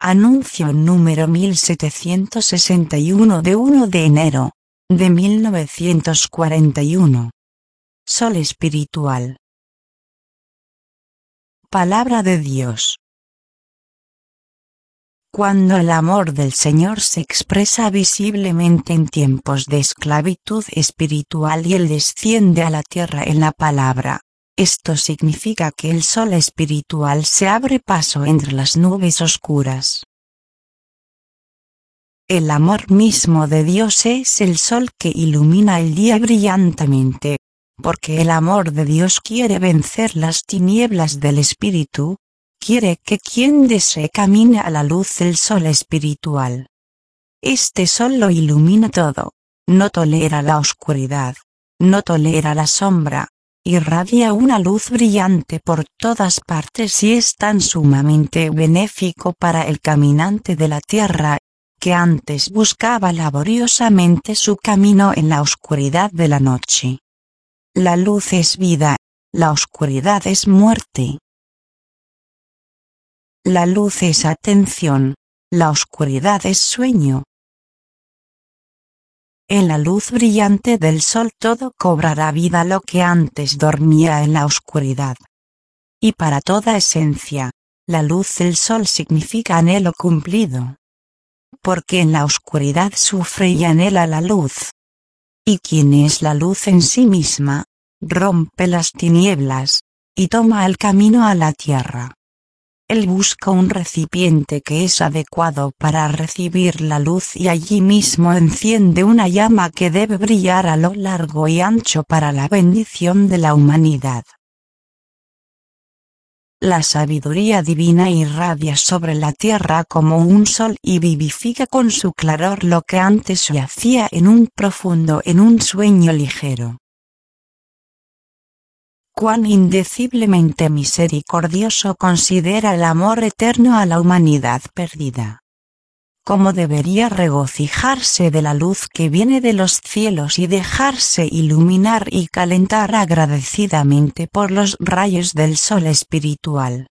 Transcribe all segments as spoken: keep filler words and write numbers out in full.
Anuncio número mil setecientos sesenta y uno de uno de enero de mil novecientos cuarenta y uno. Sol espiritual. Palabra de Dios. Cuando el amor del Señor se expresa visiblemente en tiempos de esclavitud espiritual y Él desciende a la tierra en la palabra, esto significa que el sol espiritual se abre paso entre las nubes oscuras. El amor mismo de Dios es el sol que ilumina el día brillantemente, porque el amor de Dios quiere vencer las tinieblas del espíritu, quiere que quien desee camine a la luz del sol espiritual. Este sol lo ilumina todo, no tolera la oscuridad, no tolera la sombra, irradia una luz brillante por todas partes y es tan sumamente benéfico para el caminante de la tierra, que antes buscaba laboriosamente su camino en la oscuridad de la noche. La luz es vida, la oscuridad es muerte. La luz es atención, la oscuridad es sueño. En la luz brillante del sol todo cobrará vida lo que antes dormía en la oscuridad. Y para toda esencia, la luz del sol significa anhelo cumplido. Porque en la oscuridad sufre y anhela la luz. Y quien es la luz en sí misma, rompe las tinieblas, y toma el camino a la tierra. Él busca un recipiente que es adecuado para recibir la luz y allí mismo enciende una llama que debe brillar a lo largo y ancho para la bendición de la humanidad. La sabiduría divina irradia sobre la tierra como un sol y vivifica con su claror lo que antes yacía en un profundo en un sueño ligero. Cuán indeciblemente misericordioso considera el amor eterno a la humanidad perdida. Cómo debería regocijarse de la luz que viene de los cielos y dejarse iluminar y calentar agradecidamente por los rayos del sol espiritual.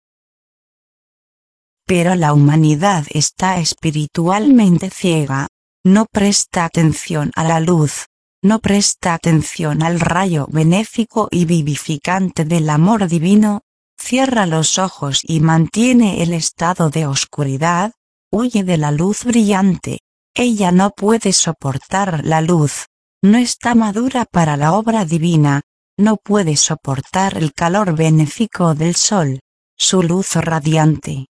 Pero la humanidad está espiritualmente ciega, no presta atención a la luz. No presta atención al rayo benéfico y vivificante del amor divino, cierra los ojos y mantiene el estado de oscuridad, huye de la luz brillante, ella no puede soportar la luz, no está madura para la obra divina, no puede soportar el calor benéfico del sol, su luz radiante.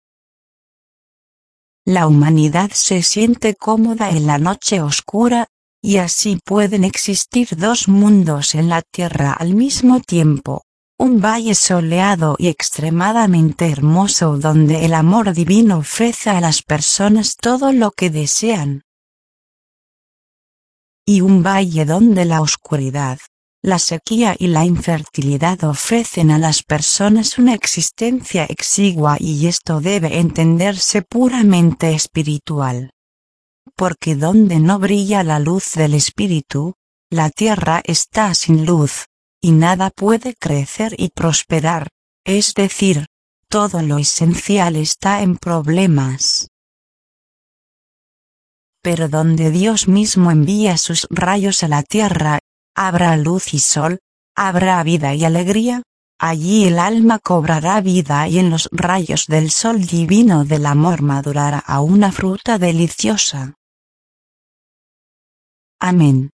La humanidad se siente cómoda en la noche oscura, y así pueden existir dos mundos en la tierra al mismo tiempo, un valle soleado y extremadamente hermoso donde el amor divino ofrece a las personas todo lo que desean. Y un valle donde la oscuridad, la sequía y la infertilidad ofrecen a las personas una existencia exigua y esto debe entenderse puramente espiritual. Porque donde no brilla la luz del espíritu, la tierra está sin luz, y nada puede crecer y prosperar, es decir, todo lo esencial está en problemas. Pero donde Dios mismo envía sus rayos a la tierra, habrá luz y sol, habrá vida y alegría, allí el alma cobrará vida y en los rayos del sol divino del amor madurará a una fruta deliciosa. Amén.